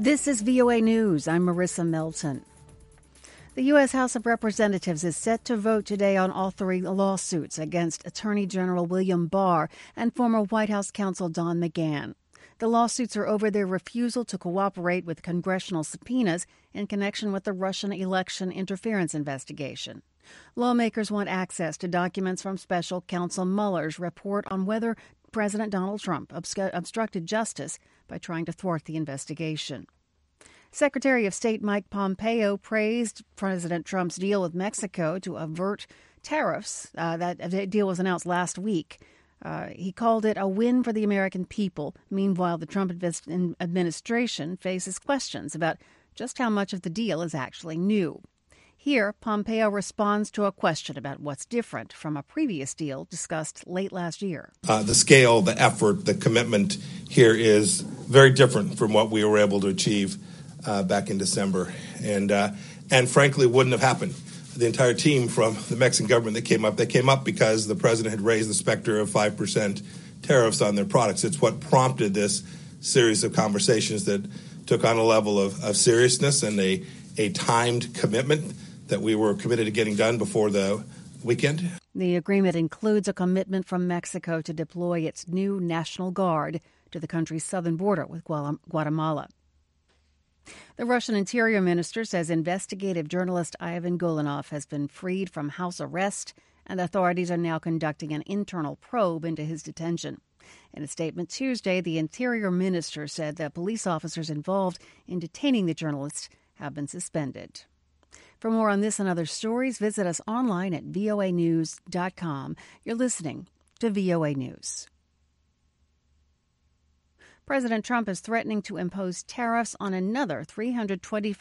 This is VOA News. I'm Marissa Melton. The U.S. House of Representatives is set to vote today on all three lawsuits against Attorney General William Barr and former White House counsel Don McGahn. The lawsuits are over their refusal to cooperate with congressional subpoenas in connection with the Russian election interference investigation. Lawmakers want access to documents from special counsel Mueller's report on whether President Donald Trump obstructed justice by trying to thwart the investigation. Secretary of State Mike Pompeo praised President Trump's deal with Mexico to avert tariffs. That deal was announced last week. He called it a win for the American people. Meanwhile, the Trump administration faces questions about just how much of the deal is actually new. Here, Pompeo responds to a question about what's different from a previous deal discussed late last year. The scale, the effort, the commitment here is very different from what we were able to achieve back in December. And frankly, wouldn't have happened. The entire team from the Mexican government that came up because the president had raised the specter of 5% tariffs on their products. It's what prompted this series of conversations that took on a level of seriousness and a timed commitment that we were committed to getting done before the weekend. The agreement includes a commitment from Mexico to deploy its new National Guard to the country's southern border with Guatemala. The Russian Interior Minister says investigative journalist Ivan Golanov has been freed from house arrest, and authorities are now conducting an internal probe into his detention. In a statement Tuesday, the Interior Minister said that police officers involved in detaining the journalist have been suspended. For more on this and other stories, visit us online at voanews.com. You're listening to VOA News. President Trump is threatening to impose tariffs on another $325